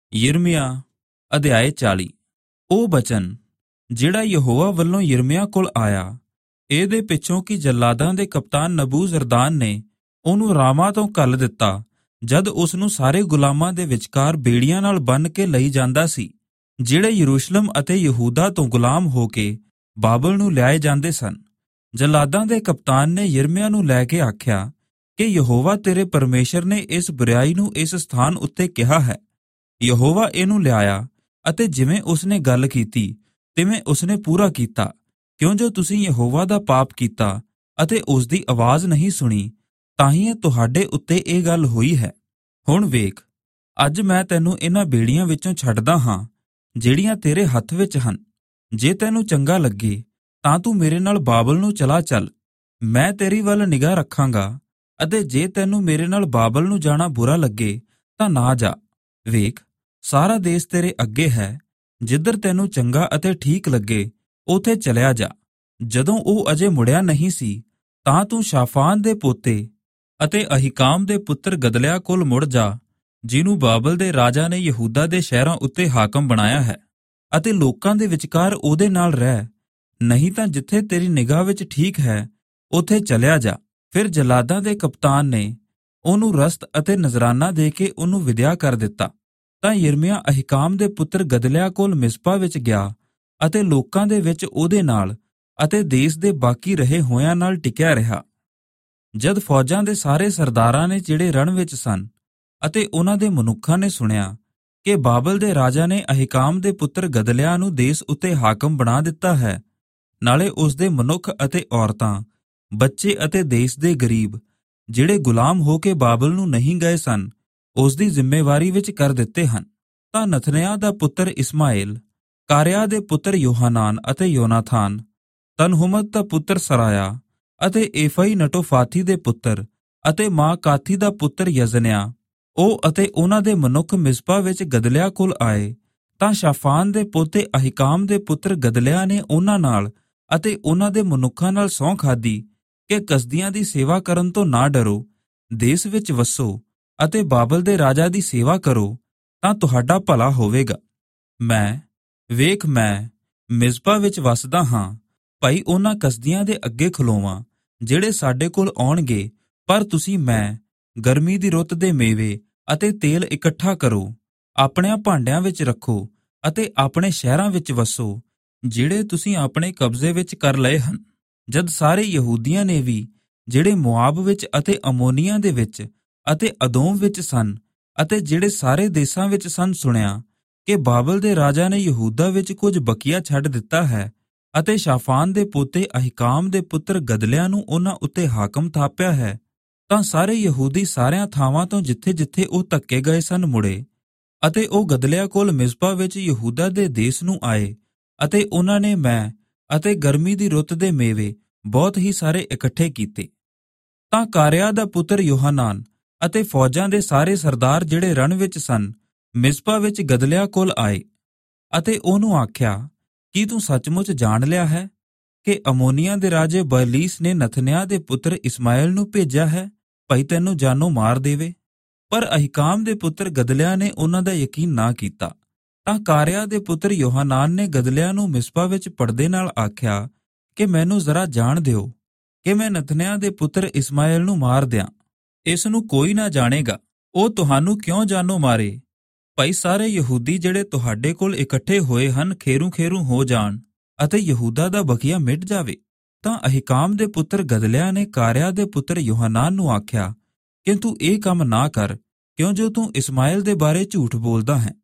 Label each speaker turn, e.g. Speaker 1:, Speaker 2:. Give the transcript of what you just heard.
Speaker 1: ਯਿਰਮੀਆ ਅਧਿਆਇ 40। ਉਹ ਬਚਨ ਜਿਹੜਾ ਯਹੋਵਾ ਵੱਲੋਂ ਯਿਰਮੀਆ ਕੋਲ ਆਇਆ, ਇਹਦੇ ਪਿੱਛੋਂ ਕਿ ਜੱਲਾਦਾਂ ਦੇ ਕਪਤਾਨ ਨਬੂਜ਼ਰਦਾਨ ਨੇ ਉਹਨੂੰ ਰਾਮਾ ਤੋਂ ਘੱਲ ਦਿੱਤਾ, ਜਦ ਉਸ ਨੂੰ ਸਾਰੇ ਗੁਲਾਮਾਂ ਦੇ ਵਿਚਕਾਰ ਬੇੜੀਆਂ ਨਾਲ ਬੰਨ੍ਹ ਕੇ ਲਈ ਜਾਂਦਾ ਸੀ, ਜਿਹੜੇ ਯਰੂਸ਼ਲਮ ਅਤੇ ਯਹੂਦਾ ਤੋਂ ਗੁਲਾਮ ਹੋ ਕੇ ਬਾਬਲ ਨੂੰ ਲਿਆਏ ਜਾਂਦੇ ਸਨ। ਜੱਲਾਦਾਂ ਦੇ ਕਪਤਾਨ ਨੇ ਯਿਰਮੀਆ ਨੂੰ ਲੈ ਕੇ ਆਖਿਆ ਕਿ ਯਹੋਵਾ ਤੇਰੇ ਪਰਮੇਸ਼ਰ ਨੇ ਇਸ ਬੁਰਾਈ ਨੂੰ ਇਸ ਸਥਾਨ ਉੱਤੇ ਕਿਹਾ ਹੈ। ਯਹੋਵਾ ਇਹਨੂੰ ਲਿਆਇਆ ਅਤੇ ਜਿਵੇਂ ਉਸਨੇ ਗੱਲ ਕੀਤੀ ਤਿਵੇਂ ਉਸਨੇ ਪੂਰਾ ਕੀਤਾ, ਕਿਉਂ ਜੋ ਤੁਸੀਂ ਯਹੋਵਾ ਦਾ ਪਾਪ ਕੀਤਾ ਅਤੇ ਉਸ ਦੀ ਆਵਾਜ਼ ਨਹੀਂ ਸੁਣੀ, ਤਾਂ ਹੀ ਇਹ ਤੁਹਾਡੇ ਉੱਤੇ ਇਹ ਗੱਲ ਹੋਈ ਹੈ। ਹੁਣ ਵੇਖ, ਅੱਜ ਮੈਂ ਤੈਨੂੰ ਇਹਨਾਂ ਬੇੜੀਆਂ ਵਿੱਚੋਂ ਛੱਡਦਾ ਹਾਂ ਜਿਹੜੀਆਂ ਤੇਰੇ ਹੱਥ ਵਿੱਚ ਹਨ। ਜੇ ਤੈਨੂੰ ਚੰਗਾ ਲੱਗੇ ਤਾਂ ਤੂੰ ਮੇਰੇ ਨਾਲ ਬਾਬਲ ਨੂੰ ਚਲਾ ਚੱਲ, ਮੈਂ ਤੇਰੀ ਵੱਲ ਨਿਗਾਹ ਰੱਖਾਂਗਾ, ਅਤੇ ਜੇ ਤੈਨੂੰ ਮੇਰੇ ਨਾਲ ਬਾਬਲ ਨੂੰ ਜਾਣਾ ਬੁਰਾ ਲੱਗੇ ਤਾਂ ਨਾ ਜਾ। ਵੇਖ, ਸਾਰਾ ਦੇਸ਼ ਤੇਰੇ ਅੱਗੇ ਹੈ, ਜਿੱਧਰ ਤੈਨੂੰ ਚੰਗਾ ਅਤੇ ਠੀਕ ਲੱਗੇ ਉਥੇ ਚਲਿਆ ਜਾ। ਜਦੋਂ ਉਹ ਅਜੇ ਮੁੜਿਆ ਨਹੀਂ ਸੀ ਤਾਂ ਤੂੰ ਸ਼ਾਫਾਨ ਦੇ ਪੋਤੇ ਅਤੇ ਅਹੀਕਾਮ ਦੇ ਪੁੱਤਰ ਗਦਲਿਆ ਕੋਲ ਮੁੜ ਜਾ, ਜਿਹਨੂੰ ਬਾਬਲ ਦੇ ਰਾਜਾ ਨੇ ਯਹੂਦਾ ਦੇ ਸ਼ਹਿਰਾਂ ਉੱਤੇ ਹਾਕਮ ਬਣਾਇਆ ਹੈ, ਅਤੇ ਲੋਕਾਂ ਦੇ ਵਿਚਕਾਰ ਉਹਦੇ ਨਾਲ ਰਹਿ, ਨਹੀਂ ਤਾਂ ਜਿੱਥੇ ਤੇਰੀ ਨਿਗਾਹ ਵਿੱਚ ਠੀਕ ਹੈ ਉਥੇ ਚਲਿਆ ਜਾ। ਫਿਰ ਜਲਾਦਾਂ ਦੇ ਕਪਤਾਨ ਨੇ ਉਹਨੂੰ ਰਸਤ ਅਤੇ ਨਜ਼ਰਾਨਾ ਦੇ ਕੇ ਉਹਨੂੰ ਵਿਦਿਆ ਕਰ ਦਿੱਤਾ। ਤਾਂ ਯਿਰਮੀਆ ਅਹੀਕਾਮ ਦੇ ਪੁੱਤਰ ਗਦਲਿਆ ਕੋਲ ਮਿਸਪਾ ਵਿੱਚ ਗਿਆ ਅਤੇ ਲੋਕਾਂ ਦੇ ਵਿੱਚ ਉਹਦੇ ਨਾਲ ਅਤੇ ਦੇਸ਼ ਦੇ ਬਾਕੀ ਰਹੇ ਹੋਇਆਂ ਨਾਲ ਟਿਕਿਆ ਰਿਹਾ। ਜਦ ਫੌਜਾਂ ਦੇ ਸਾਰੇ ਸਰਦਾਰਾਂ ਨੇ ਜਿਹੜੇ ਰਣ ਵਿੱਚ ਸਨ ਅਤੇ ਉਹਨਾਂ ਦੇ ਮਨੁੱਖਾਂ ਨੇ ਸੁਣਿਆ ਕਿ ਬਾਬਲ ਦੇ ਰਾਜਾ ਨੇ ਅਹੀਕਾਮ ਦੇ ਪੁੱਤਰ ਗਦਲਿਆ ਨੂੰ ਦੇਸ਼ ਉੱਤੇ ਹਾਕਮ ਬਣਾ ਦਿੱਤਾ ਹੈ, ਨਾਲੇ ਉਸ ਦੇ ਮਨੁੱਖ ਅਤੇ ਔਰਤਾਂ, ਬੱਚੇ ਅਤੇ ਦੇਸ਼ ਦੇ ਗਰੀਬ ਜਿਹੜੇ ਗੁਲਾਮ ਹੋ ਕੇ ਬਾਬਲ ਨੂੰ ਨਹੀਂ ਗਏ ਸਨ, ਉਸ ਦੀ ਜ਼ਿੰਮੇਵਾਰੀ ਵਿੱਚ ਕਰ ਦਿੱਤੇ ਹਨ, ਤਾਂ ਨਥਨਿਆ ਦਾ ਪੁੱਤਰ ਇਸਮਾਏਲ, ਕਾਰਿਆ ਦੇ ਪੁੱਤਰ ਯੋਹਾਨਾਨ ਅਤੇ ਯੋਨਾਥਾਨ, ਤਨਹੁਮਤ ਦਾ ਪੁੱਤਰ ਸਰਾਇਆ ਅਤੇ ਏਫਈ ਨਟੋਫਾਥੀ ਦੇ ਪੁੱਤਰ ਅਤੇ ਮਾਕਾਥੀ ਦਾ ਪੁੱਤਰ ਯਜ਼ਨਿਆ, ਉਹ ਅਤੇ ਉਹਨਾਂ ਦੇ ਮਨੁੱਖ ਮਿਸਪਾ ਵਿੱਚ ਗਦਲਿਆ ਕੋਲ ਆਏ। ਤਾਂ ਸ਼ਾਫਾਨ ਦੇ ਪੋਤੇ ਅਹੀਕਾਮ ਦੇ ਪੁੱਤਰ ਗਦਲਿਆ ਨੇ ਉਹਨਾਂ ਨਾਲ ਅਤੇ ਉਹਨਾਂ ਦੇ ਮਨੁੱਖਾਂ ਨਾਲ ਸਹੁੰ ਖਾਧੀ ਕਿ ਕਸਦੀਆਂ ਦੀ ਸੇਵਾ ਕਰਨ ਤੋਂ ਨਾ ਡਰੋ, ਦੇਸ਼ ਵਿੱਚ ਵਸੋ ਅਤੇ ਬਾਬਲ ਦੇ ਰਾਜਾ ਦੀ ਸੇਵਾ ਕਰੋ, ਤਾਂ ਤੁਹਾਡਾ ਭਲਾ ਹੋਵੇਗਾ। ਵੇਖ ਮੈਂ ਮਿਜ਼ਪਾ ਵਿੱਚ ਵਸਦਾ ਹਾਂ, ਭਾਈ ਉਹਨਾਂ ਕਸਦੀਆਂ ਦੇ ਅੱਗੇ ਖਲੋਵਾਂ ਜਿਹੜੇ ਸਾਡੇ ਕੋਲ ਆਉਣਗੇ, ਪਰ ਤੁਸੀਂ ਗਰਮੀ ਦੀ ਰੁੱਤ ਦੇ ਮੇਵੇ ਅਤੇ ਤੇਲ ਇਕੱਠਾ ਕਰੋ, ਆਪਣਿਆਂ ਭਾਂਡਿਆਂ ਵਿੱਚ ਰੱਖੋ ਅਤੇ ਆਪਣੇ ਸ਼ਹਿਰਾਂ ਵਿੱਚ ਵਸੋ ਜਿਹੜੇ ਤੁਸੀਂ ਆਪਣੇ ਕਬਜ਼ੇ ਵਿੱਚ ਕਰ ਲਏ ਹਨ। ਜਦ ਸਾਰੇ ਯਹੂਦੀਆਂ ਨੇ ਵੀ ਜਿਹੜੇ ਮੁਆਬ ਵਿੱਚ ਅਤੇ ਅਮੋਨੀਆਂ ਦੇ ਵਿੱਚ ਅਤੇ ਅਦੋਮ ਵਿੱਚ ਸਨ ਅਤੇ ਜਿਹੜੇ ਸਾਰੇ ਦੇਸ਼ਾਂ ਵਿੱਚ ਸਨ ਸੁਣਿਆ ਕਿ ਬਾਬਲ ਦੇ ਰਾਜਾ ਨੇ ਯਹੂਦਾ ਵਿੱਚ ਕੁਝ ਬਕੀਆ ਛੱਡ ਦਿੱਤਾ ਹੈ ਅਤੇ ਸ਼ਾਫਾਨ ਦੇ ਪੋਤੇ ਅਹੀਕਾਮ ਦੇ ਪੁੱਤਰ ਗਦਲਿਆ ਨੂੰ ਉਹਨਾਂ ਉੱਤੇ ਹਾਕਮ ਥਾਪਿਆ ਹੈ, ਤਾਂ ਸਾਰੇ ਯਹੂਦੀ ਸਾਰਿਆਂ ਥਾਵਾਂ ਤੋਂ ਜਿੱਥੇ-ਜਿੱਥੇ ਉਹ ਧੱਕੇ ਗਏ ਸਨ ਮੁੜੇ, ਅਤੇ ਉਹ ਗਦਲਿਆ ਕੋਲ ਮਿਜ਼ਪਾ ਵਿੱਚ ਯਹੂਦਾ ਦੇ ਦੇਸ਼ ਨੂੰ ਆਏ, ਅਤੇ ਉਹਨਾਂ ਨੇ ਅਤੇ ਗਰਮੀ ਦੀ ਰੁੱਤ ਦੇ ਮੇਵੇ ਬਹੁਤ ਹੀ ਸਾਰੇ ਇਕੱਠੇ ਕੀਤੇ। ਤਾਂ ਕਾਰਿਆ ਦਾ ਪੁੱਤਰ ਯੋਹਾਨਾਨ ਅਤੇ ਫੌਜਾਂ ਦੇ ਸਾਰੇ ਸਰਦਾਰ ਜਿਹੜੇ ਰਣ ਵਿੱਚ ਸਨ ਮਿਜ਼ਪਾ ਵਿੱਚ ਗਦਲਿਆ ਕੋਲ ਆਏ ਅਤੇ ਉਹਨੂੰ ਆਖਿਆ, ਕੀ ਤੂੰ ਸੱਚਮੁੱਚ ਜਾਣ ਲਿਆ ਹੈ ਕਿ ਅਮੋਨੀਆਂ ਦੇ ਰਾਜੇ ਬਲੀਸ ਨੇ ਨਥਨਿਆ ਦੇ ਪੁੱਤਰ ਇਸਮਾਏਲ ਨੂੰ ਭੇਜਿਆ ਹੈ, ਭਾਈ ਤੈਨੂੰ ਜਾਨੋਂ ਮਾਰ ਦੇਵੇ? ਪਰ ਅਹੀਕਾਮ ਦੇ ਪੁੱਤਰ ਗਦਲਿਆ ਨੇ ਉਹਨਾਂ ਦਾ ਯਕੀਨ ਨਾ ਕੀਤਾ। ਤਾਂ ਕਾਰਿਆ ਦੇ ਪੁੱਤਰ ਯੋਹਾਨਾਨ ਨੇ ਗਦਲਿਆ ਨੂੰ ਮਿਸਪਾ ਵਿੱਚ ਪਰਦੇ ਨਾਲ ਆਖਿਆ ਕਿ ਮੈਨੂੰ ਜ਼ਰਾ ਜਾਣ ਦਿਓ ਕਿ ਮੈਂ ਨਥਨਿਆ ਦੇ ਪੁੱਤਰ ਇਸਮਾਏਲ ਨੂੰ ਮਾਰ ਦਿਆਂ। ਇਸ ਨੂੰ ਕੋਈ ਨਾ ਜਾਣੇਗਾ, ਉਹ ਤੁਹਾਨੂੰ ਕਿਉਂ ਜਾਨੋਂ ਮਾਰੇ? ਭਾਈ ਸਾਰੇ ਯਹੂਦੀ ਜਿਹੜੇ ਤੁਹਾਡੇ ਕੋਲ ਇਕੱਠੇ ਹੋਏ ਹਨ ਖੇਰੂ ਹੋ ਜਾਣ ਅਤੇ ਯਹੂਦਾ ਦਾ ਬਕੀਆ ਮਿਟ ਜਾਵੇ। ਤਾਂ ਅਹੀਕਾਮ ਦੇ ਪੁੱਤਰ ਗਦਲਿਆ ਨੇ ਕਾਰਿਆ ਦੇ ਪੁੱਤਰ ਯੋਹਾਨਾਨ ਨੂੰ ਆਖਿਆ ਕਿ ਤੂੰ ਇਹ ਕੰਮ ਨਾ ਕਰ, ਕਿਉਂ ਜੋ ਤੂੰ ਇਸਮਾਏਲ ਦੇ ਬਾਰੇ ਝੂਠ ਬੋਲਦਾ ਹੈ।